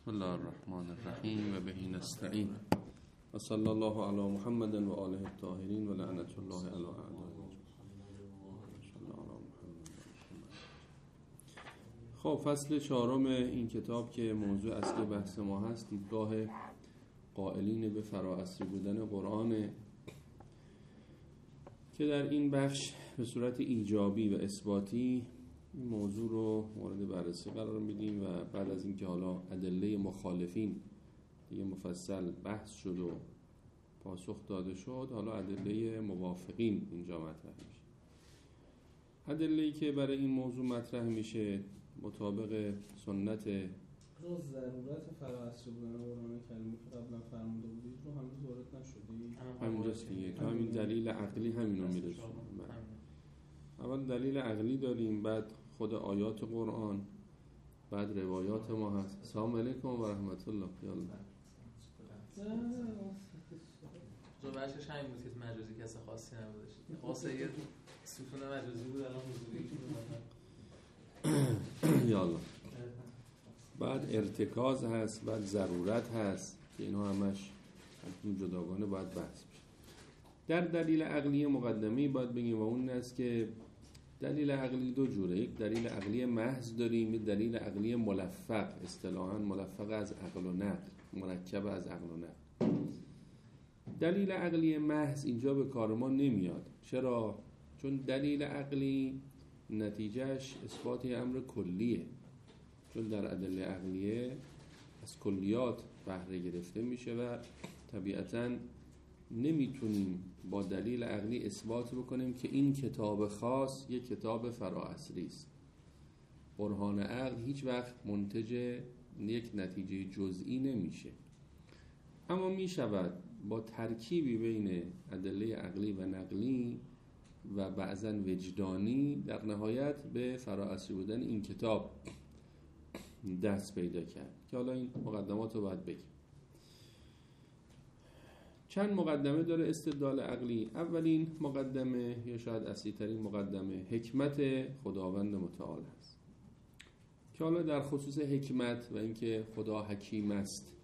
بسم الله الرحمن الرحیم و به نستعین و صلی الله علی محمد و آله الطاهرین و لعنت الله علی اعدائهم. خب فصل 4 این کتاب که موضوع اصلی بحث ما هست، دیدگاه قائلین به فراعصری بودن قرآن، که در این بخش به صورت ایجابی و اثباتی این موضوع رو مورد بررسی قرار میدیم و بعد از اینکه حالا ادله مخالفین دیگه مفصل بحث شد و پاسخ داده شد، حالا ادله موافقین اینجا مطرح میشه. ادله‌ای که برای این موضوع مطرح میشه مطابق سنت ضرورت فراعصری بودن قرآن کریمی که قبلا فرموده بودید رو هنوز وارد نشدید؟ همینجاست دیگه، تو همین دلیل عقلی همینو میرسون. اول دلیل عقلی داریم، بعد خود آیات قرآن، بعد روایات ما هست. السلام علیکم و رحمت الله. یالا جو بخشش همین بود که مجازی کسی خاصی نبودش، خاصه یه ستون مجازی بود الان حضوری که یالا. بعد ارتکاز هست، بعد ضرورت هست که اینها همش جداگانه باید بحث بشه. در دلیل عقلی مقدمه‌ای باید بگیم و اون است که دلیل عقلی دو جوره. یک دلیل عقلی محض داریم، یک دلیل عقلی ملفق، اصطلاحاً ملفق از عقل و نقل، مرکب از عقل و نقل. دلیل عقلی محض اینجا به کار ما نمیاد. چرا؟ چون دلیل عقلی نتیجهش اثبات امر کلیه، چون در ادله عقلیه از کلیات بهره گرفته میشه و طبیعتاً نمیتونیم با دلیل عقلی اثبات بکنیم که این کتاب خاص یک کتاب فراعصری است. برهان عقل هیچ وقت منتج یک نتیجه جزئی نمیشه، اما میشود با ترکیبی بین ادله عقلی و نقلی و بعضاً وجدانی در نهایت به فراعصری بودن این کتاب دست پیدا کرد که حالا این مقدمات رو باید بگیم. چند مقدمه داره استدلال عقلی. اولین مقدمه یا شاید اصلی ترین مقدمه حکمت خداوند متعال هست که حالا در خصوص حکمت و اینکه خدا حکیم است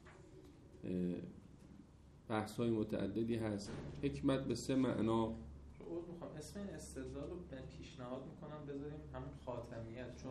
بحث‌های متعددی هست. حکمت به 3 معنا. میخوام اسم این استدلال رو پیشنهاد میکنم بذاریم همون خاتمیت، چون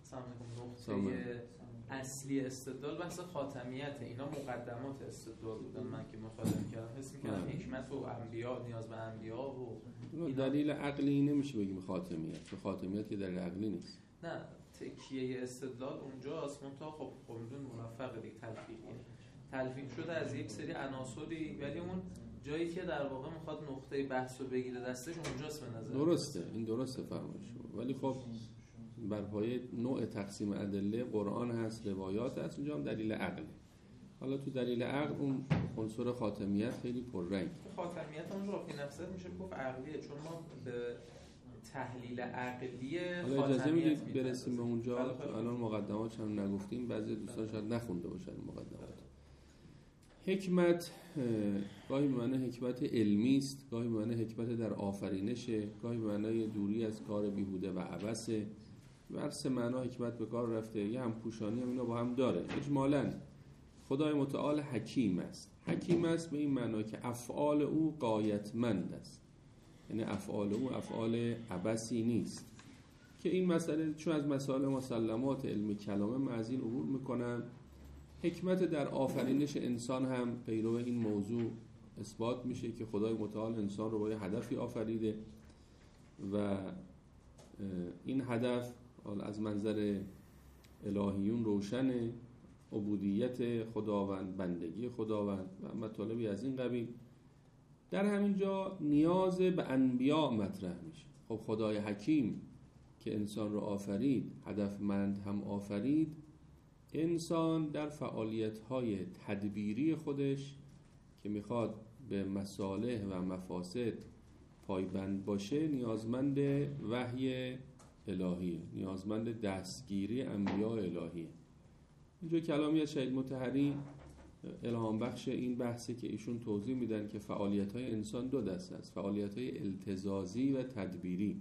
نقطه اصلی استدلال بحث خاتمیته. اینا مقدمات استدلال بودن. من که مطالعه کردم حس می‌کردم حکمت و انبیا، نیاز به انبیا و دلیل عقلی نمیشه بگیم خاتمیت، چون خاتمیت که دلیل عقلی نیست. نه، تکیه استدلال اونجاست. منتها خب میدون موفق دیگه تلفیق شده از یک سری عناصری، ولی اون جایی که در واقع میخواد نقطه بحث رو بگیره دستش اونجاست به نظر. درسته، این درسته فرمایش شما، ولی خب بر پایه نوع تقسیم ادله قرآن هست، روایات هست، اونجا هم دلیل عقله. حالا تو دلیل عقل اون عنصر خاتمیت خیلی پررنگ. خاتمیت اون رافی نفست میشه گفت عقلیه، چون ما به تحلیل عقلی حالا اجازه میدید برسیم به اونجا. الان مقدمات هم نگفتیم، بعضی دوستان شاید نخونده باشن مقدمات. حکمت گاهی به معنی حکمت علمی است، گاهی به معنی حکمت در آفرینشه، گاهی به معنی دوری از کار بیهوده و عبثه. هر 3 معنا حکمت به کار رفته. یه هم پوشانی هم اینا با هم داره. اجمالاً خدای متعال حکیم است. حکیم است به این معنا که افعال او غایتمند است، یعنی افعال او افعال عبثی نیست، که این مسئله چون از مسائل مسلمات علمی کلامه معزین عبور میکنن. حکمت در آفرینش انسان هم پیرو این موضوع اثبات میشه که خدای متعال انسان رو با یه هدفی آفریده و این هدف از منظر الهیون روشنه، عبودیت خداوند، بندگی خداوند و مطالبی از این قبیل. در همین جا نیاز به انبیا مطرح میشه. خب خدای حکیم که انسان رو آفرید، هدفمند هم آفرید، انسان در فعالیت‌های تدبیری خودش که میخواد به مصالح و مفاسد پایبند باشه نیازمند وحی الهیه، نیازمند دستگیری انبیاء الهیه. اینجا کلامی از شهید مطهری الهام بخش این بحثه که ایشون توضیح میدن که فعالیت‌های انسان 2 دسته است: فعالیت‌های التزازی و تدبیری.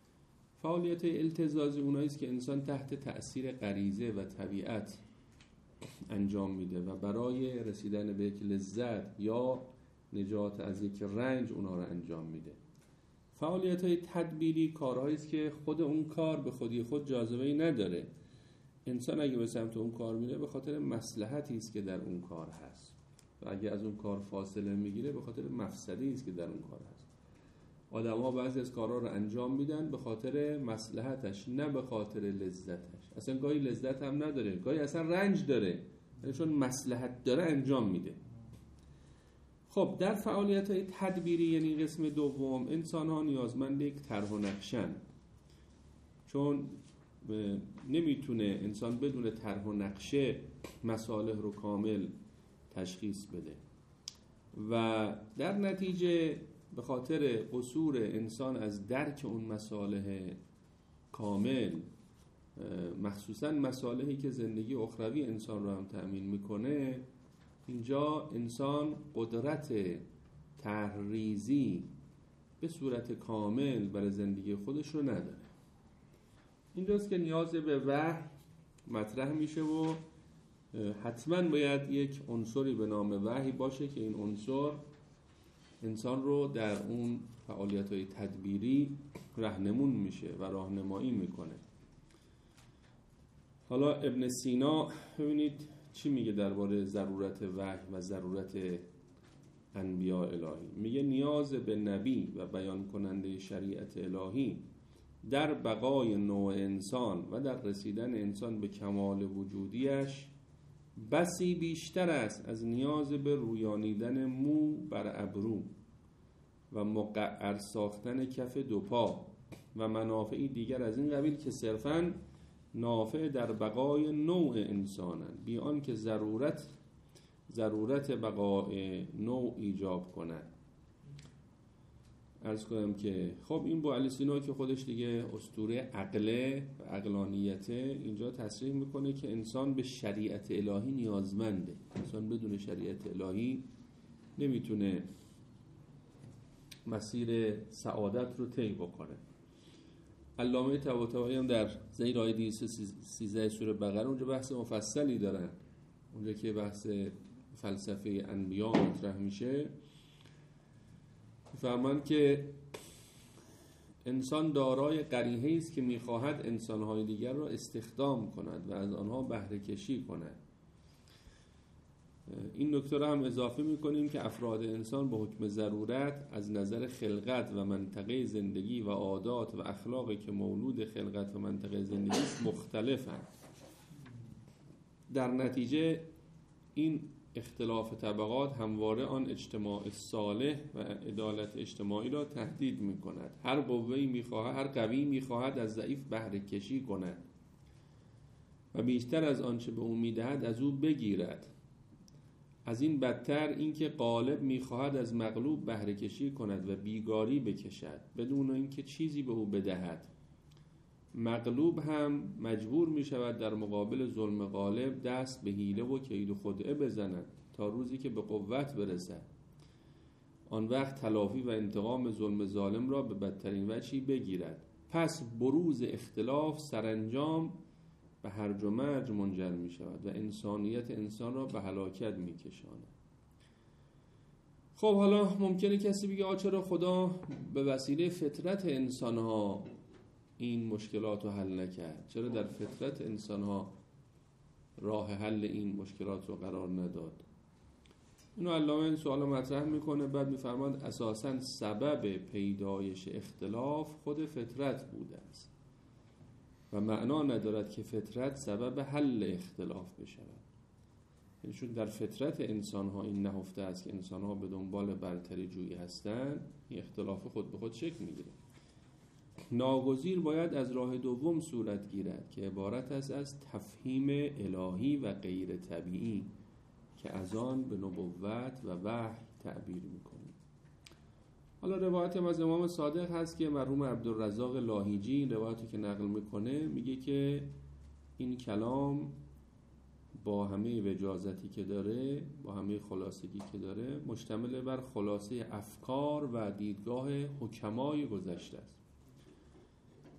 فعالیت‌های التزازی اونایی است که انسان تحت تأثیر غریزه و طبیعت انجام میده و برای رسیدن به یک لذت یا نجات از یک رنج اونا رو انجام میده. فعالیت‌های تدبیری کارهایی است که خود اون کار به خودی خود جاذبه‌ای نداره. انسان اگه به سمت اون کار میره به خاطر مصلحتی است که در اون کار هست و اگه از اون کار فاصله میگیره به خاطر مفسدی است که در اون کار هست. آدم‌ها بعضی از کارها رو انجام میدن به خاطر مصلحتش، نه به خاطر لذتش. اصلا گاهی لذت هم نداره، گاهی اصلا رنج داره، چون مصلحت داره انجام میده. خب در فعالیت‌های تدبیری یعنی قسم دوم، انسان‌ها نیازمند یک طرح و نقشه‌اند، چون نمیتونه انسان بدون طرح و نقشه مصالح رو کامل تشخیص بده و در نتیجه به خاطر قصور انسان از درک اون مصالح کامل، مخصوصا مصالحی که زندگی اخروی انسان رو هم تأمین میکنه، اینجا انسان قدرت طرح‌ریزی به صورت کامل برای زندگی خودش رو نداره. اینجاست که نیاز به وحی مطرح میشه و حتما باید یک عنصری به نام وحی باشه که این عنصر انسان رو در اون فعالیت‌های تدبیری راهنمون میشه و راهنمایی میکنه. حالا ابن سینا ببینید چی میگه درباره ضرورت وحی و ضرورت انبیاء الهی. میگه نیاز به نبی و بیان کننده شریعت الهی در بقای نوع انسان و در رسیدن انسان به کمال وجودیش بسی بیشتر است از نیاز به رویانیدن مو بر ابرو و مقعر ساختن کف دو پا و منافعی دیگر از این قبیل که صرفاً نافع در بقای نوع انسانند، بی آن که ضرورت بقای نوع ایجاب کنند. عرض کنم که خب این با ابن سینا که خودش دیگه اسطوره عقله و عقلانیته، اینجا تصریح میکنه که انسان به شریعت الهی نیازمنده. انسان بدون شریعت الهی نمیتونه مسیر سعادت رو طی بکنه. علامه طباطبایی هم در ذیل آیه 213 سوره بقره اونجا بحث مفصلی دارن، اونجا که بحث فلسفه انبیا مطرح میشه، فرمان که انسان دارای قریحه‌ای است که میخواهد انسانهای دیگر را استخدام کند و از آنها بهره کشی کند. این نکته را هم اضافه میکنیم که افراد انسان به حکم ضرورت از نظر خلقت و منطقه زندگی و عادات و اخلاقی که مولود خلقت و منطقه زندگی مختلفند. در نتیجه این اختلاف طبقات همواره آن اجتماع صالح و عدالت اجتماعی را تهدید میکند. هر قوی میخواهد از ضعیف بهره کشی کند و بیشتر از آنچه به او میدهد از او بگیرد. از این بدتر اینکه غالب میخواهد از مغلوب بهره کشی کند و بیگاری بکشد بدون اینکه چیزی به او بدهد. مغلوب هم مجبور میشود در مقابل ظلم غالب دست به حیله و کید و خدعه بزند تا روزی که به قوت برسد. آن وقت تلافی و انتقام ظلم ظالم را به بدترین وجهی بگیرد. پس بروز اختلاف سرانجام به هرج و مرج منجر می شود و انسانیت انسان را به هلاکت می کشاند. خب حالا ممکنه کسی بگه چرا خدا به وسیله فطرت انسان ها این مشکلات رو حل نکرد؟ چرا در فطرت انسان ها راه حل این مشکلات رو قرار نداد؟ اینو علامه این سوال مطرح میکنه، بعد میفرماند اساساً سبب پیدایش اختلاف خود فطرت بوده است و معنا ندارد که فطرت سبب حل اختلاف بشود. چون در فطرت انسان ها این نهفته است که انسان ها به دنبال برتری جویی هستند، این اختلاف خود به خود شکل میگیره. ناگزیر باید از راه دوم صورت گیرد که عبارت است از تفهیم الهی و غیر طبیعی که از آن به نبوت و وحی تعبیر میکنیم. حالا روایت از امام صادق هست که مرحوم عبدالرزاق لاهیجی روایتی که نقل میکنه میگه که این کلام با همه وجازتی که داره، با همه خلاصگی که داره، مشتمل بر خلاصه افکار و دیدگاه حکمای گذشته است.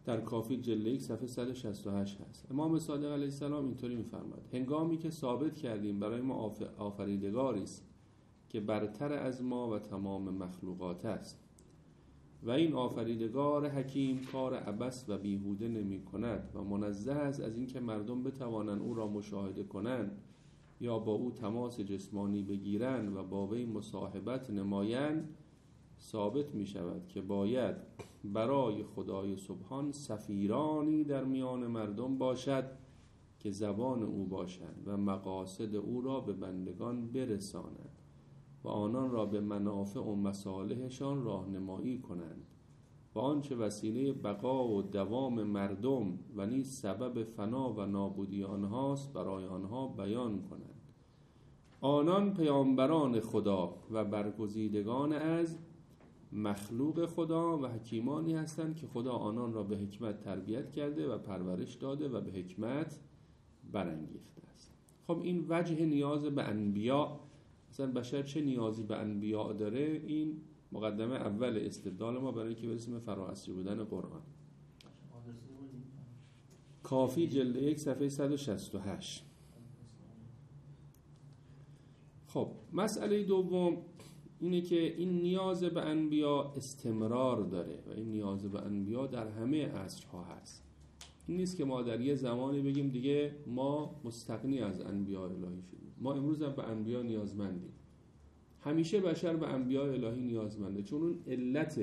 در کافی جلد 1 صفحه 168 هست. امام صادق علیه السلام اینطوری می‌فرماید: هنگامی که ثابت کردیم برای ما آفریدگاری است که برتر از ما و تمام مخلوقات است و این آفریدگار حکیم کار عبث و بیهوده نمی کند و منزه است از اینکه مردم بتوانند او را مشاهده کنند یا با او تماس جسمانی بگیرند و با وی مصاحبت نمایند، ثابت می شود که باید برای خدای سبحان سفیرانی در میان مردم باشد که زبان او باشند و مقاصد او را به بندگان برسانند و آنان را به منافع و مصالحشان راهنمایی کنند و آنچه وسیله بقا و دوام مردم و نیز سبب فنا و نابودی آنهاست برای آنها بیان کنند. آنان پیامبران خدا و برگزیدگان از مخلوق خدا و حکیمانی هستند که خدا آنان را به حکمت تربیت کرده و پرورش داده و به حکمت برانگیخته است. خب این وجه نیاز به انبیا، مثلا بشر چه نیازی به انبیا داره، این مقدمه اول استدلال ما برای اینکه برسیم به فرااصلی بودن قرآن. کافی جلد 1 صفحه 168. خب مسئله دوم اینه که این نیاز به انبیا استمرار داره و این نیاز به انبیا در همه عصرها هست. این نیست که ما در یه زمانی بگیم دیگه ما مستغنی از انبیا الهی شدیم. ما امروز هم به انبیا نیازمندیم. همیشه بشر به انبیا الهی نیازمنده، چون اون علت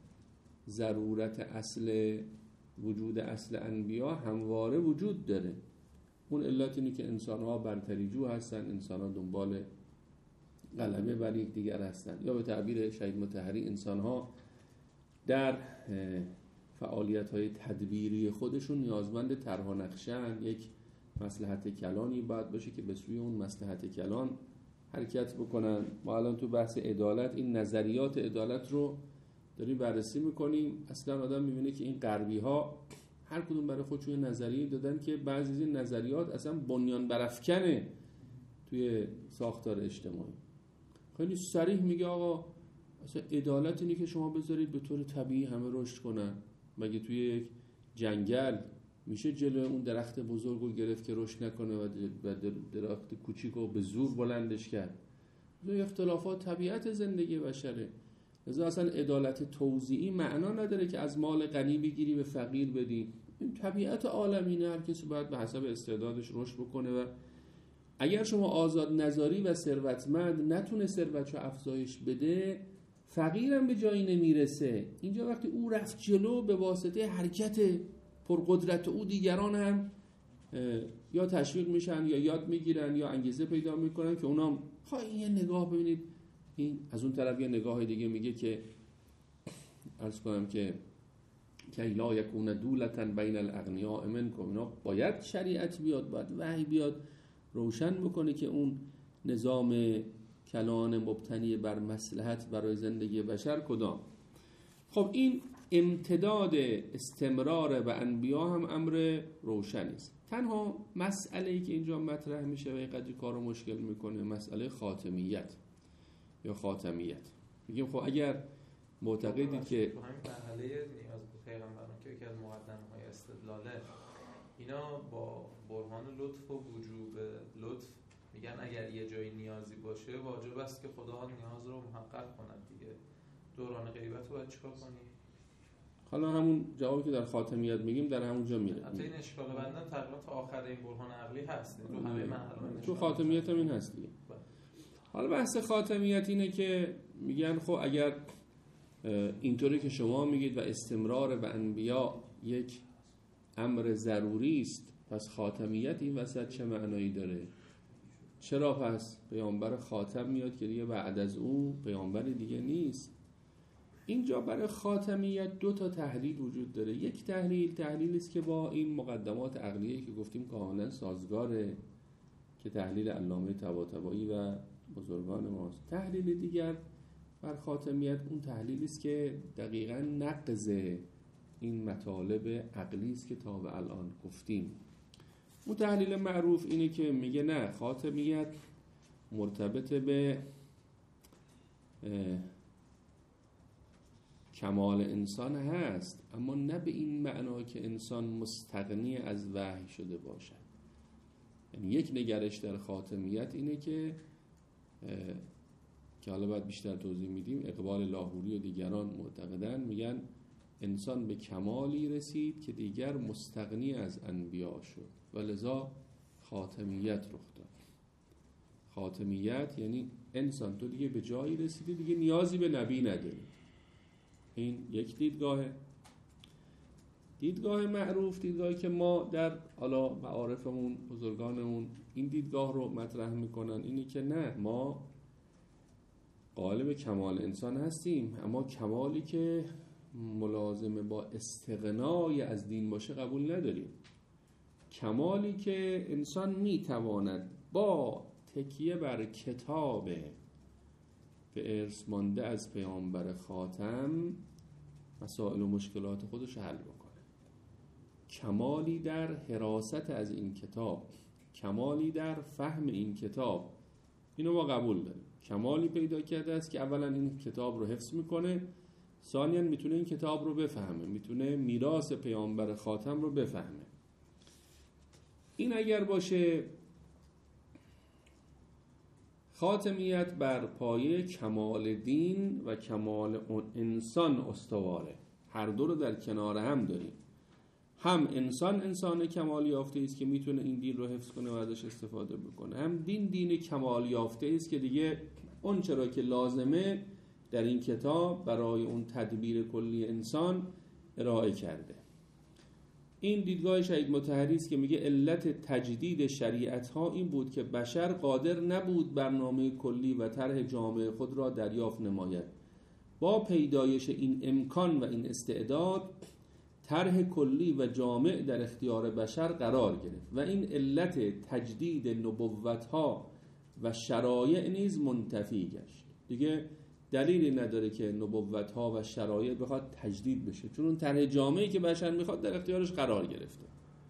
ضرورت اصل وجود اصل انبیا همواره وجود داره. اون علت اینه که انسان‌ها برتریجو هستن، انسان‌ها دنبال غلبه بر یکدیگر هستن، یا به تعبیر شهید مطهری انسان‌ها در فعالیت‌های تدبیری خودشون نیازمند طرح و نقشه‌اند. یک مصلحت کلانی باید باشه که به سوی اون مصلحت کلان حرکت بکنن. ما الان تو بحث عدالت این نظریات عدالت رو داریم بررسی میکنیم. اصلا آدم میبینه که این غربی‌ها هر کدوم برای خودشون نظریه دادن که بعضی از این نظریات اصلا بنیان برافکنه توی ساختار اجتماعی. خیلی صریح میگه آقا اصلا عدالت اینه که شما بذارید به طور طبیعی همه رشد کنن. مگه توی یک جنگل میشه جلوی اون درخت بزرگ رو گرفت که رشد نکنه و درخت کوچیک رو به زور بلندش کرد؟ این اختلافات طبیعت زندگی بشره. لذا اصلا عدالت توزیعی معنا نداره که از مال غنی بگیری به فقیر بدی. این طبیعت عالمینه، هر کسی باید به حسب استعدادش رشد بکنه و اگر شما آزاد نظاری و ثروتمند نتونه ثروتشو افزایش بده، فقیرم به جایی نمیرسه. اینجا وقتی او رفت جلو به واسطه حرکت پرقدرت او، دیگران هم یا تشویق میشن یا یاد میگیرن یا انگیزه پیدا میکنن که اونام خواهی یه نگاه ببینید. این از اون طرف یه نگاه دیگه میگه که عرض کنم که لا یکون دولتا بین الاغنیاء منکم، اینا باید شریعت بیاد، باید وحی بیاد روشن بکنه که اون نظام کلان مبتنی بر مصلحت برای زندگی بشر کدام. خب این امتداد استمرار به انبیا هم امر روشنی است. تنها مسئله‌ای که اینجا مطرح میشه و اینقدر کارو مشکل میکنه مسئله خاتمیت یا خاتمیت. میگیم خب اگر معتقدید که همین مرحله نیاز به پیغمبران که یکی از مقدمه‌های استدلاله، اینا با برهان لطف و وجوب لطف میگن اگر یه جایی نیازی باشه واجب است که خدا نیاز رو محقق کند دیگه. دوران غیبت رو باید چیکار کنیم؟ حالا همون جوابی که در خاتمیت میگیم در همونجا میره. البته این اشکال بندن تقریبا تا آخر این برهان عقلی هست، تو همه مراحل تو خاتمیت هم این هست دیگه. حالا بحث خاتمیت اینه که میگن خب اگر اینطوری که شما میگید و استمرار به انبیا یک امر ضروری است، پس خاتمیت این وسط چه معنایی داره؟ چرا پس پیامبر خاتم میاد که دیگه بعد از او پیامبر دیگه نیست؟ اینجا برای خاتمیت دو تا تحلیل وجود داره. یک تحلیلی است که با این مقدمات عقلیه که گفتیم کاملا سازگاره، که تحلیل علامه طباطبایی و بزرگان ماست. تحلیل دیگر بر خاتمیت اون تحلیلی است که دقیقاً نقض این مطالب عقلی است که تا به الان گفتیم. اون تحلیل معروف اینه که میگه نه، خاتمیت مرتبط به کمال انسان هست، اما نه به این معنا که انسان مستغنی از وحی شده باشد. یعنی یک نگرش در خاتمیت اینه که حالا بعد بیشتر توضیح میدیم، اقبال لاهوری و دیگران معتقدن، میگن انسان به کمالی رسید که دیگر مستغنی از انبیا شد و لذا خاتمیت رخ داد. خاتمیت یعنی انسان تو دیگه به جایی رسیدی دیگه نیازی به نبی نداری. این یک دیدگاه معروف، دیدگاهی که ما در حالا معارفمون بزرگانمون این دیدگاه رو مطرح میکنن، اینه که نه، ما قائل به کمال انسان هستیم، اما کمالی که ملازمه با استغنای از دین باشه قبول نداریم. کمالی که انسان میتواند با تکیه بر کتاب به ارث مانده از پیامبر خاتم مسائل و مشکلات خودش حل بکنه. کمالی در حراست از این کتاب، کمالی در فهم این کتاب، اینو ما قبول داریم. کمالی پیدا کرده است که اولا این کتاب رو حفظ میکنه، ثانیاً میتونه این کتاب رو بفهمه، میتونه میراث پیامبر خاتم رو بفهمه. این اگر باشه، خاتمیت بر پایه کمال دین و کمال انسان استواره. هر دو رو در کنار هم داریم. هم انسان کمال یافته است که میتونه این دین رو حفظ کنه و ازش استفاده بکنه، هم دین کمال یافته است که دیگه اون چرا که لازمه در این کتاب برای اون تدبیر کلی انسان ارائه کرده. این دیدگاه شهید مطهری است که میگه علت تجدید شریعت ها این بود که بشر قادر نبود برنامه کلی و طرح جامع خود را دریافت نماید. با پیدایش این امکان و این استعداد، طرح کلی و جامع در اختیار بشر قرار گرفت و این علت تجدید نبوت ها و شرایع نیز منتفی گشت. دیگه دلیلی نداره که نبوت ها و شرایع بخواد تجدید بشه، چون اون طرح جامعی که بشر میخواد در اختیارش قرار گرفته.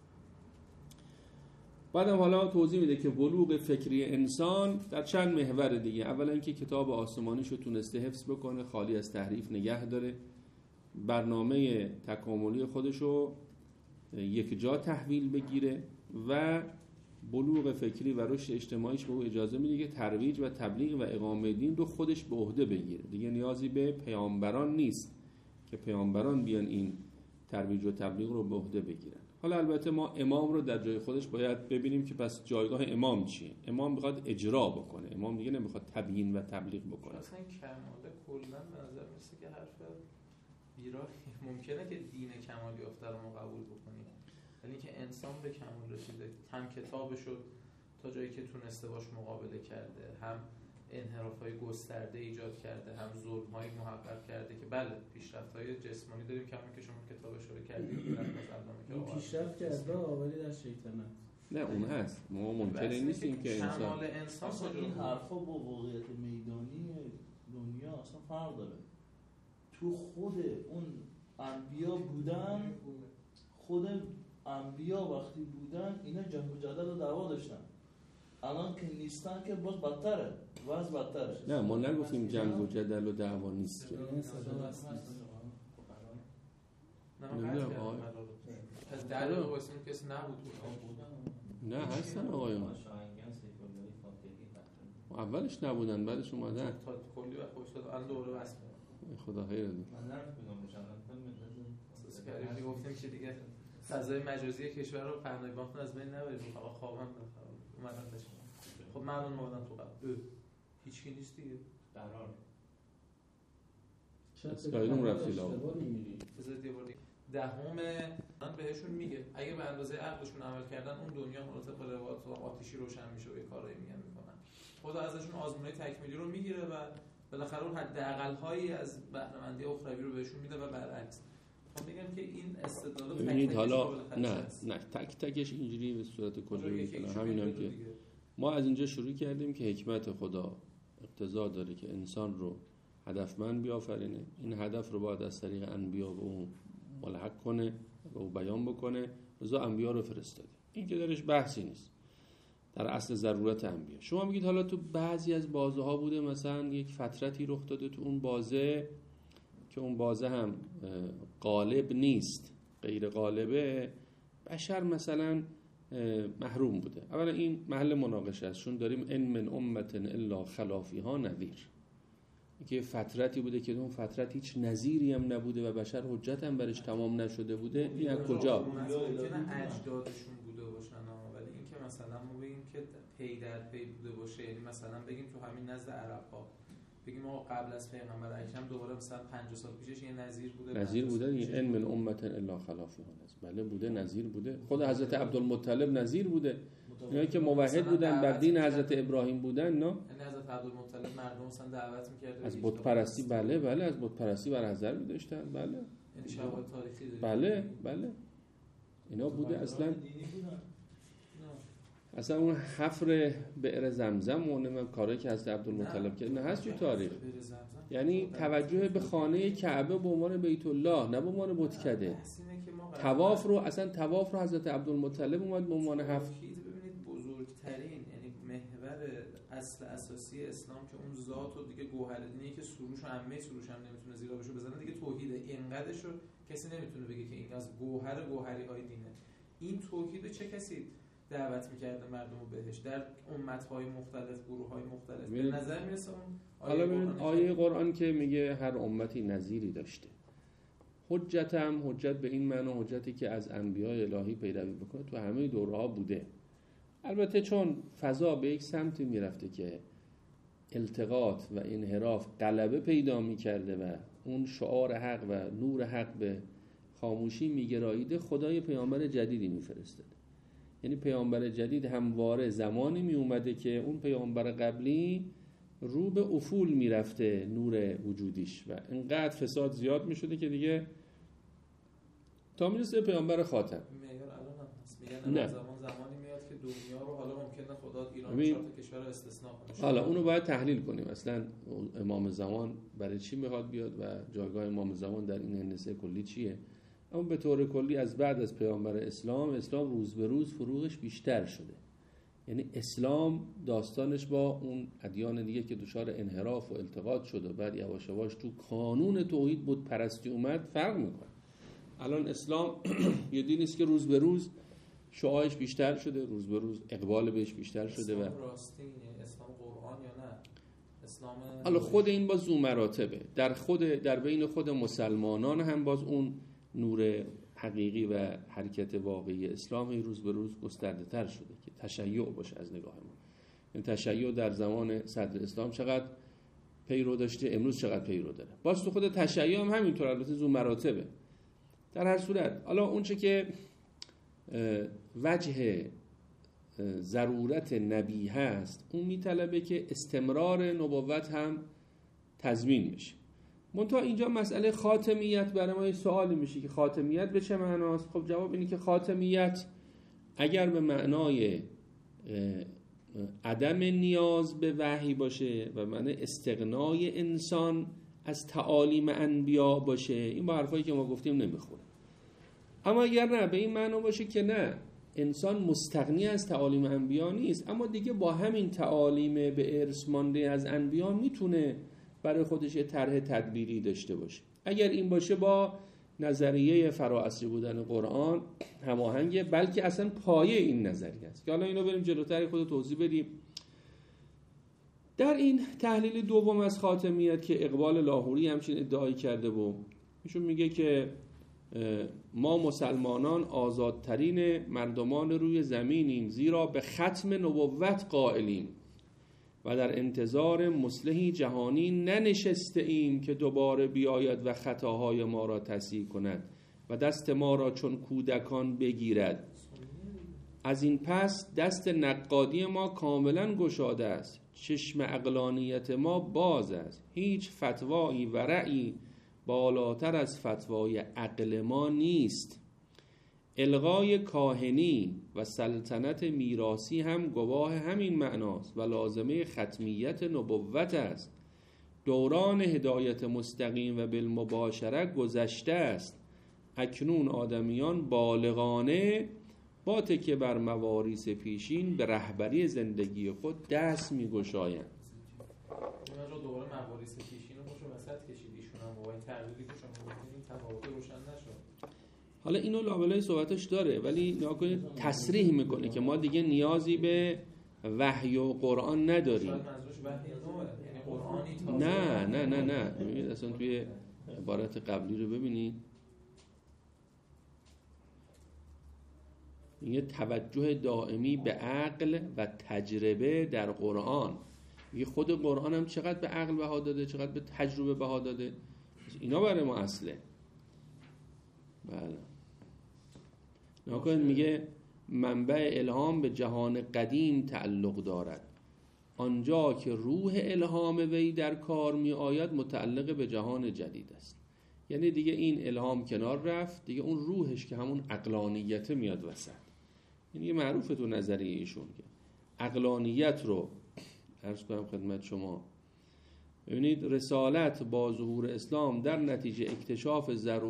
بعدم حالا توضیح میده که بلوغ فکری انسان در چند محور دیگه. اولا که کتاب آسمانیشو تونسته حفظ بکنه، خالی از تحریف نگه داره، برنامه تکاملی خودشو یک جا تحویل بگیره و بلوغ فکری و رشد اجتماعیش به او اجازه میده که ترویج و تبلیغ و اقامه دین رو خودش به عهده بگیره. دیگه نیازی به پیامبران نیست که پیامبران بیان این ترویج و تبلیغ رو به عهده بگیرن. حالا البته ما امام رو در جای خودش باید ببینیم که پس جایگاه امام چیه. امام میخواد اجرا بکنه، امام دیگه نمیخواد تبیین و تبلیغ بکنه. اصلا کمال کلا به نظر میاد که حرف بیراهی. ممکنه که دین کمال یافته رو ما قبول بکنیم، ولی که انسان به کمال رسیده، هم کتابشو تا جایی که تونسته باش مقابله کرده، هم انحراف‌های گسترده ایجاد کرده، هم ظلم‌های محقق کرده که بله پیشرفت‌های جسمانی داریم که همون که شما کتابش رو کردید این پیشرفت کرده ولی در شیطنت نه اون هست. ما ممکنه نیستیم که کمال انسان این حرفا با واقعیت میدانی دنیا اصلا فرق داره. تو خود اون انبیا بودن، خود انبیا وقتی بودن اینا جنگ و جدل و دعوا داشتن. الان که نیستن که باز بدتره، وضع بدتره. نه ما نگفتیم جنگ و جدل و دعوا نیست که. از در واسه کسی نبود. نه هستن آقایون. اولش نبودن بعدش اومدن. تا کلی وقت افتاد الان دوره واسه خدا خیر بده. که گفتیم که دیگه فضای مجازی کشور رو پهنای بانکن از بین نبریم. آقا خوابم اومدن داشتم. خب من الان اومدم تو قبل. هیچکی نیست دیگه. قرار. اسکایلوم رفتی لاو. بذارید یه بار دیگه. دهم من بهشون میگه اگه به اندازه عقلشون عمل کردن اون دنیا مرتبط با روایات آتشی روشن میشه و یه کارایی میکنن. خدا ازشون آزمونای تکمیلی رو میگیره و بالاخره اون حداقل‌هایی از بهره‌مندی اخروی رو بهشون میده و برعکس. من میگم که این استدلال ببینید حالا نه تک تکش اینجوری به صورت کلی مثلا همینم که ما از اینجا شروع کردیم که حکمت خدا اقتضا داره که انسان رو هدفمند بیافرینه. این هدف رو باید از طریق انبیا به اون ملحق کنه، به اون بیان بکنه. رضا انبیا رو فرستاده. این که درش بحثی نیست. در اصل ضرورت انبیا. شما میگید حالا تو بعضی از بازه ها بوده مثلا یک فترتی رخ داده تو اون بازه که اون بازه هم غالب نیست، غیر غالبه، بشر مثلا محروم بوده. اولا این محل مناقشه است، چون داریم ان من امه الا خلا فیها نذیر، که فترتی بوده که اون فترت هیچ نظیری هم نبوده و بشر حجت هم برش تمام نشده بوده. این از کجا؟ ممکنه اجدادشون بوده باشن، ولی این که مثلا ما بگیم که پی در پی بوده باشه، یعنی مثلا بگیم تو همین نزد عرب‌ها بگیم ما قبل از پیغمبر اکرم دوباره مثلا 50 سال پیشش یه نظیر بوده. نظیر بوده دیگه، ان من امه الا خلا فیها نذیر. بله بوده، نظیر بوده. خود حضرت عبدالمطلب نظیر بوده، اینا که موحد بودن، بر دین حضرت ابراهیم بودن. نه یعنی حضرت عبدالمطلب مردم مثلا دعوت می‌کرد از بت پرستی، بله از بت پرستی برحذر می‌داشتن. بله یعنی شواهد تاریخی داره. بله اینا بوده. اصلا اون حفر بئر زمزم و اون کاری که حضرت عبدالمطلب کرد نه هست تو تاریخ، یعنی توجه به خانه کعبه به عنوان بیت الله، نه به عنوان بتکده. طواف رو حضرت عبدالمطلب اومد به عنوان حفر. ببینید بزرگترین یعنی محور اصل اساسی اسلام که اون ذات و دیگه گوهر دینی که سروش و عمه سروش هم نمیتونه زیرا بشه بزنه دیگه توحیده. اینقدرش رو کسی نمیتونه بگه که این از گوهری های دینه. این توحید چه کسی دعوت می‌کرده مردم رو بهش در امت‌های مختلف، گروه‌های مختلف؟ به نظر میرسه اون آیه قرآن که میگه هر امتی نظیری داشته. حجت به این معنی حجتی که از انبیاء الهی پیروی بکنه تو همه دوره‌ها بوده. البته چون فضا به یک سمتی میرفته که التقاط و انحراف غلبه پیدا می‌کرده و اون شعار حق و نور حق به خاموشی میگراییده، خدای پیامبر جدیدی میفرستاد. یعنی پیامبر جدید همواره زمانی می اومده که اون پیامبر قبلی رو به افول می رفته نور وجودیش و اینقدر فساد زیاد می شده که دیگه تا می رسه پیامبر خاتم. معیار الان هم هست، میگن زمانی میاد که دنیا رو حالا ممکنه خدا ایران 4 تا کشور رو استثناء کنه. حالا اونو باید تحلیل کنیم اصلا امام زمان برای چی میخواد بیاد و جایگاه امام زمان در این هندسه کلی چیه. اما به طور کلی از بعد از پیامبر اسلام روز به روز فروغش بیشتر شده. یعنی اسلام داستانش با اون ادیان دیگه که دچار انحراف و التقاط شد و بعد یواش یواش تو کانون توحید بود پرستی اومد فرق میکنه. الان اسلام یه دینی است که روز به روز شعاعش بیشتر شده، روز به روز اقبال بهش بیشتر شده. و راستی یعنی اسلام قرآن یا نه اسلام حالا خود این باز اون مراتبه در بین خود مسلمانان هم باز اون نور حقیقی و حرکت واقعی اسلام روز به روز گسترده تر شده که تشیع باشه از نگاه ما. این تشیع در زمان صدر اسلام چقدر پیرو داشته، امروز چقدر پیرو داره. باز تو خود تشیع هم همینطور، البته زو مراتبه. در هر صورت حالا اون چه که وجه ضرورت نبی هست اون میطلبه که استمرار نبوت هم تضمین بشه. منتها اینجا مسئله خاتمیت برای ما سوالی میشه که خاتمیت به چه معناست؟ خب جواب اینه که خاتمیت اگر به معنای عدم نیاز به وحی باشه و معنی استغنای انسان از تعالیم انبیا باشه، این با حرفایی که ما گفتیم نمیخوره. اما اگر نه به این معنی باشه که نه، انسان مستغنی از تعالیم انبیا نیست، اما دیگه با همین تعالیم به ارث مانده از انبیا میتونه برای خودش یه طرح تدبیری داشته باشه. اگر این باشه با نظریه فراعصری بودن قرآن هماهنگه، بلکه اصلا پایه این نظریه است که حالا اینو بریم جلوتر خود توضیح بدیم. در این تحلیل دوم از خاتمیت که اقبال لاهوری همچین ادعایی کرده و ایشون میگه که ما مسلمانان آزادترین مردمان روی زمینیم، زیرا به ختم نبوت قائلیم و در انتظار مصلحی جهانی ننشسته ایم که دوباره بیاید و خطاهای ما را تصحیح کند و دست ما را چون کودکان بگیرد. از این پس دست نقادی ما کاملا گشاده است، چشم عقلانیت ما باز است، هیچ فتوایی و رأیی بالاتر از فتوای عقل ما نیست. الغای کاهنی و سلطنت میراثی هم گواه همین معناست و لازمه ختمیت نبوت است. دوران هدایت مستقیم و بالمباشره گذشته است. اکنون آدمیان بالغانه با تکیه بر مواریث پیشین به رهبری زندگی خود دست می‌گشایند. اونجا دوباره مواریث پیشین رو خوشو وسط کشید ایشون هم با این تغییری که شما گفتین این تفاوت روشن نشد. حالا اینو لابلای صحبتش داره ولی نگاه کنید تصریح میکنه که ما دیگه نیازی به وحی و قرآن نداریم. شاید منظورش وحی نوعه، یعنی قرآنی تازه. نه ببینید اصلا توی عبارت قبلی رو ببینید میگه توجه دائمی به عقل و تجربه در قرآن. میگه خود قرآن هم چقدر به عقل بها داده، چقدر به تجربه بها داده. اینا برای ما اصله. بله نکنید میگه منبع الهام به جهان قدیم تعلق دارد، آنجا که روح الهام وی در کار می آید متعلق به جهان جدید است. یعنی دیگه این الهام کنار رفت، دیگه اون روحش که همون عقلانیت میاد وسط. یعنی معروفه تو نظریه ایشون که عقلانیت رو عرض کنم خدمت شما. ببینید رسالت با ظهور اسلام در نتیجه اکتشاف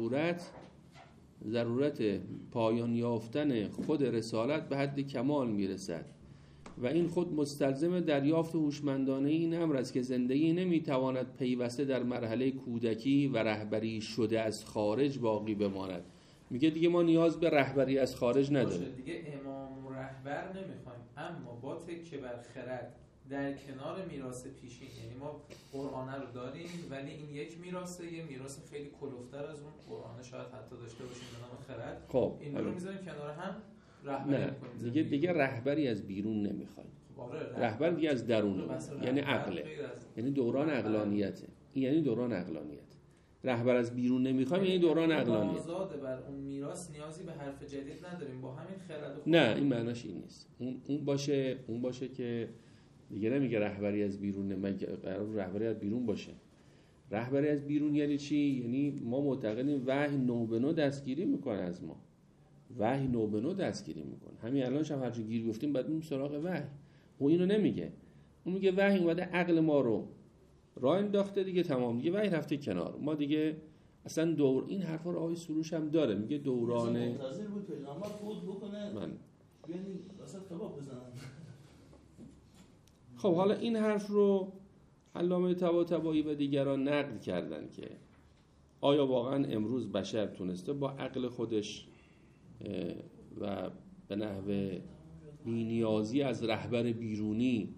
ضرورت پایان یافتن خود رسالت به حد کمال میرسد و این خود مستلزم دریافت هوشمندانه این امر است که زندگی نمیتواند پیوسته در مرحله کودکی و رهبری شده از خارج باقی بماند. میگه دیگه ما نیاز به رهبری از خارج نداریم. دیگه امام و رهبر نمیخوایم، اما با تکیه بر خرد در کنار میراث پیشین. یعنی ما قرآن رو داریم ولی این یک میراثه، یه میراث خیلی کلوفتر از اون قرآن شاید حتی داشته باشیم به نام خرد. خب این رو میذاریم کنار هم رهبری میکنیم. دیگه رهبری از بیرون نمیخوایم. رهبر دیگه از درونه، یعنی عقله، یعنی دوران عقلانیته. این یعنی دوران عقلانیت. رهبر از بیرون نمیخوایم، یعنی دوران عقلانیت. آزاده بر اون میراث نیازی به حرف جدید نداریم، با همین خرد. نه این معناش این نیست. اون باشه که دیگه نمیگه رهبری از بیرون، نمیگه قرار رهبری از بیرون باشه. رهبری از بیرون یعنی چی؟ یعنی ما معتقدیم وحی نو به نو دستگیری میکنه از ما. وحی نو به نو دستگیری میکنه. همین الان شب هرچی گیر گفتیم بعد بریم سراغ وحی. اون اینو نمیگه. اون میگه وحی اومده عقل ما رو راه انداخته دیگه، تمام دیگه وحی رفته کنار. ما دیگه اصلا دور این حرفا رو آقای سروش هم داره، میگه دوران منتظر بود پیغمبر فوت بکنه یعنی اصلا کباب بزنن. خب حالا این حرف رو علامه طباطبایی و دیگران نقل کردن که آیا واقعا امروز بشر تونسته با عقل خودش و به نحو بی‌نیازی از رهبر بیرونی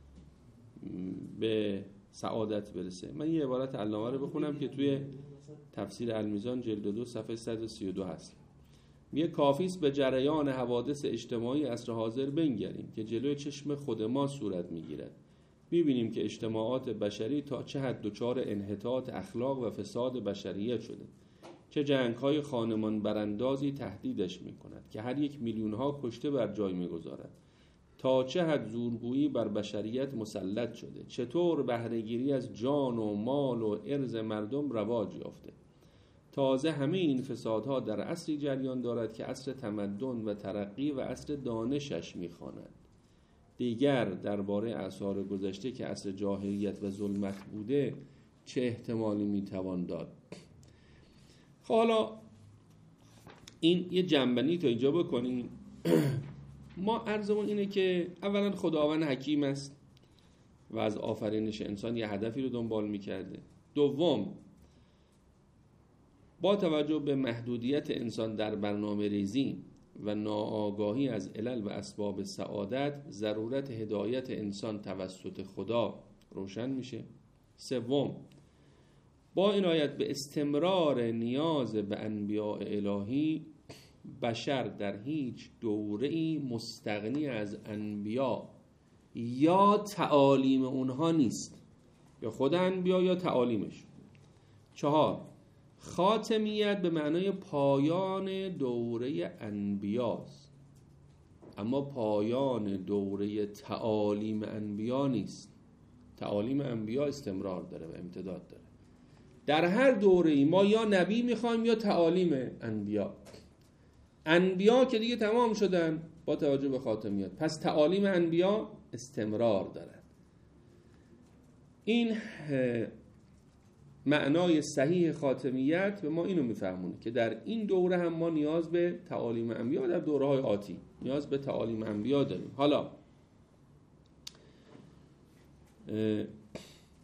به سعادت برسه؟ من یه عبارت علامه رو بخونم که توی تفسیر المیزان جلد 2 صفحه 132 هست. میگه کافی است به جریان حوادث اجتماعی عصر حاضر بنگریم که جلوی چشم خود ما صورت میگیرد. میبینیم که اجتماعات بشری تا چه حد دچار انحطاط اخلاق و فساد بشریت شده. چه جنگ‌های خانمان براندازی تهدیدش میکند که هر یک میلیون‌ها کشته بر جای میگذارد. تا چه حد زورگویی بر بشریت مسلط شده. چطور بهره‌گیری از جان و مال و ارض مردم رواج یافته. تازه همه این فسادها در عصری جریان دارد که عصر تمدن و ترقی و عصر دانشش می‌خواند. دیگر درباره اعصار گذشته که عصر جاهلیت و ظلمت بوده چه احتمالی میتوان داد؟ حالا این یه جنبندی تا اینجا بکنیم. ما عرضمون اینه که اولا خداوند حکیم است و از آفرینش انسان یه هدفی رو دنبال میکرده. دوم، با توجه به محدودیت انسان در برنامه ریزی و ناآگاهی از علل و اسباب سعادت، ضرورت هدایت انسان توسط خدا روشن میشه. سوم، با عنایت به استمرار نیاز به انبیاء الهی، بشر در هیچ دوره‌ای مستغنی از انبیاء یا تعالیم اونها نیست، یا خود انبیاء یا تعالیمش. 4، خاتمیت به معنای پایان دوره انبیاست، اما پایان دوره تعالیم انبیا نیست. تعالیم انبیا استمرار داره و امتداد داره. در هر دوره‌ای ما یا نبی میخوایم یا تعالیم انبیا. انبیا که دیگه تمام شدن با توجه به خاتمیت، پس تعالیم انبیا استمرار دارد. این معنای صحیح خاتمیت به ما اینو میفهمونه که در این دوره هم ما نیاز به تعالیم انبیا، در دوره‌های آتی نیاز به تعالیم انبیا داریم. حالا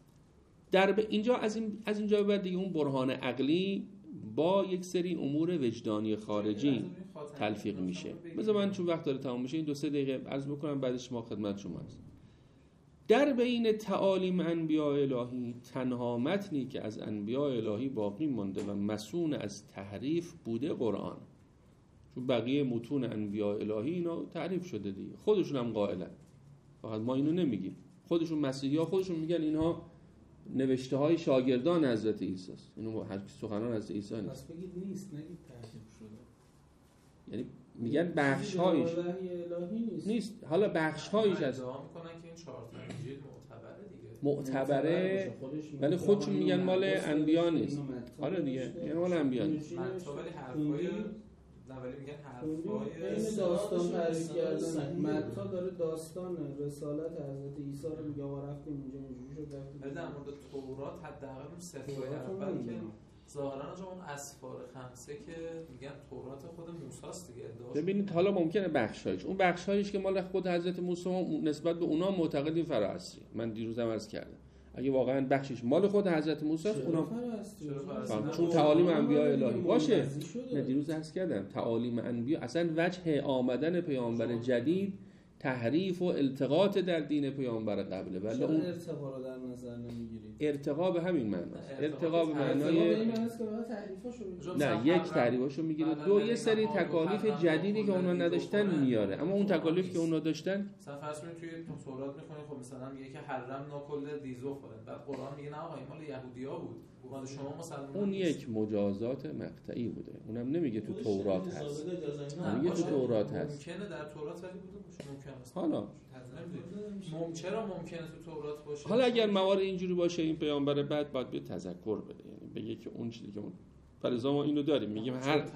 اینجا از اینجا بعد دیگه اون برهان عقلی با یک سری امور وجدانی خارجی تلفیق میشه. مثلا من چون وقت داره تمام میشه این 2-3 دقیقه عرض بکنم بعدش ما خدمت شما هست. در بین تعالیم انبیاء الهی تنها متنی که از انبیاء الهی باقی مانده و مسون از تحریف بوده قرآن. چون بقیه متون انبیاء الهی اینا تحریف شده دیگه، خودشون هم قائلن، فقط ما اینو نمیگیم. خودشون مسیحی‌ها خودشون میگن اینها نوشته های شاگردان حضرت عیسی است. اینو سخنان حضرت عیسی نیست. پس بگید نیست، نگید تحریف شده. یعنی میگن بخش‌هایش نیست. حالا بخش‌هایش هست. ادعا میکنن که این 4 تا انجیل معتبره دیگه. معتبره ولی خودشون میگن مال انبیا نیست. آره دیگه، یعنی مال انبیا نیست. متا ولی حرفای ولی میگن حرفای این داستان تعریف کردن. متا داره داستان رسالت حضرت عیسی رو میگه آقا رفتیم اونجا اینجوری شد رفتیم. ولی در مورد تورات حداقل اون صفای اول که ظاهرا اون اسفار 5 که میگن تورات خود موسی است دیگه ادعاش. ببینید حالا ممکنه بخشایش، اون بخشایش که مال خود حضرت موسی نسبت به اونا معتقدین فراعصری. من دیروز هم عرض کردم اگه واقعا بخشش مال خود حضرت موسی است اونا چون تعالیم انبیاء الهی باشه. نه دیروز عرض کردم تعالیم انبیا اصلا وجه آمدن پیامبر جدید تحریف و التقاط در دین پیامبر قبله. ولی اون ارتقا رو در نظر نمیگیرید. ارتقا به همین معنی است. ارتقا به معنای نه یک تعریفاشو میگیره، دو یه سری تکالیف جدیدی که اونا نداشتن میاره. اما اون تکالیف که اونا داشتن مثلا فرض کنید توی تورات میخونید خب مثلا میگه که حرم ناکل دیزو خوره، بعد قرآن میگه نه آقا این مال یهودیا بود، مال شما مسلمانان. اون یک مجازات مقطعی بوده، اونم نمیگه تو تورات هست. میگه تو تورات هست. ممکنه در تورات ولی بوده باشه، ممکنه است. حالا چرا ممکنه تو تورات باشه؟ حالا اگر موارد اینجوری باشه این پیامبر بعد باید بیاد تذکر بده، یعنی بگه که اون چیزی که اون فرضا ما اینو داریم میگیم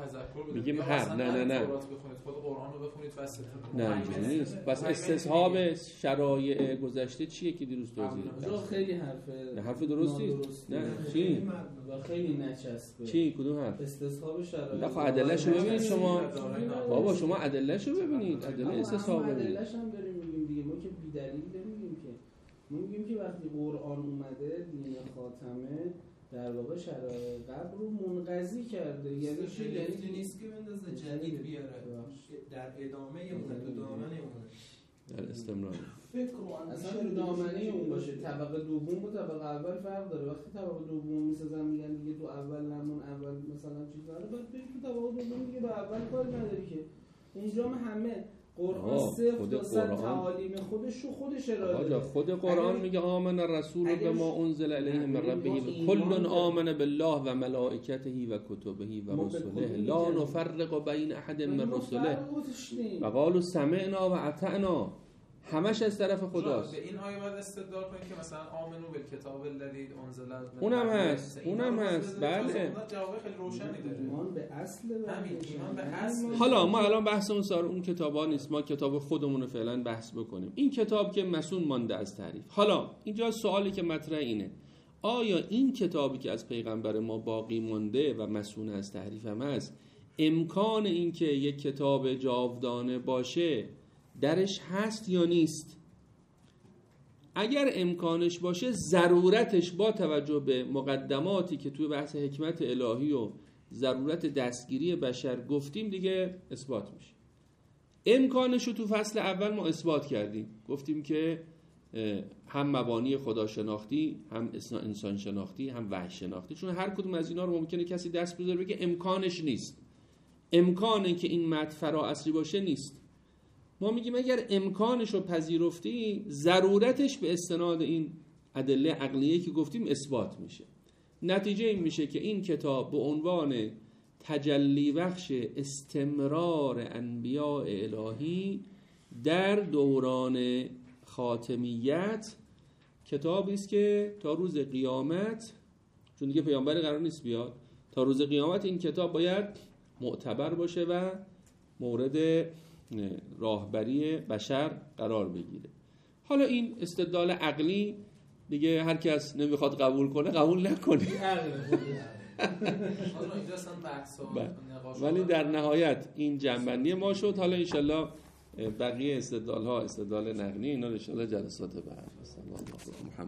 نه تورات بخونید، خود قرآن رو بخونید واسه نه اینجوری نیست. پس استصحاب شرایع گذشته چیه که دیروز توضیح دادم؟ خیلی حرف درستی نه چی خیلی نچسبه. چی کدوم حرف؟ استصحاب شرایط. نه خب ادلهشو ببینید شما بابا، شما ادلهشو ببینید، ادله استصحاب ببینید. ادلهش هم داریم میگیم دیگه، ما که بی دلیل نمیگیم که. ما میگیم که وقتی قرآن اومده دین خاتمه در واقع شرایط قبل رو منقضی کرده. یعنی چی؟ یعنی نیست که بندازه جدید بیاره در ادامه اون تو دامنه اون در استمرار اصلا تو دامنه اون باشه. طبقه دوم با طبقه اول فرق داره. وقتی طبقه دوم میسازن میگن دیگه تو اول نمون، اول مثلا چیز داره، بعد بری تو طبقه دوم دیگه با اول کاری نداری که. اونجا همه قرآن صفر تا صد تعالیم خودش رو خودش ارائه داده. خود قرآن میگه آمن الرسول بما انزل الیه من ربه کل آمن بالله و ملائکته و کتبه و رسله لا نفرق بین احد من رسله و قالوا سمعنا و اطعنا. همش از طرف خداست. به این آیه باید استدلال کنیم که مثلا آمنو بالکتاب الذی انزل اونم هست بله. جواب خیلی روشنی داره. ایمان به اصل ایمان به اصل. حالا ما الان بحثمون سر اون کتابا نیست، ما کتاب خودمون رو فعلا بحث بکنیم. این کتاب که مسون مانده از تعریف. حالا اینجا سوالی که مطرح اینه، آیا این کتابی که از پیغمبر ما باقی مانده و مسون از تحریف هم هست، امکان این که یک کتاب جاودانه باشه درش هست یا نیست؟ اگر امکانش باشه ضرورتش با توجه به مقدماتی که توی بحث حکمت الهی و ضرورت دستگیری بشر گفتیم دیگه اثبات میشه. امکانش رو تو فصل اول ما اثبات کردیم، گفتیم که هم مبانی خداشناختی، هم انسان شناختی، هم وحی شناختی، چون هر کدوم از اینا رو ممکنه کسی دست بذاره بگه امکانش نیست. امکانه که این متن فراعصری باشه نیست. ما میگیم اگر امکانش رو پذیرفتی ضرورتش به استناد این ادله عقلیه که گفتیم اثبات میشه. نتیجه این میشه که این کتاب به عنوان تجلی بخش استمرار انبیاء الهی در دوران خاتمیت کتابی است که تا روز قیامت، چون دیگه پیامبر قرار نیست بیاد، تا روز قیامت این کتاب باید معتبر باشه و مورد راهبری بشر قرار بگیره. حالا این استدلال عقلی دیگه هر کس نمیخواد قبول کنه قبول نکنه. ولی در نهایت این جنبندی ما شد. حالا انشالله بقیه استدلال ها استدلال نقلی اینا رو انشالله جلسات بعد.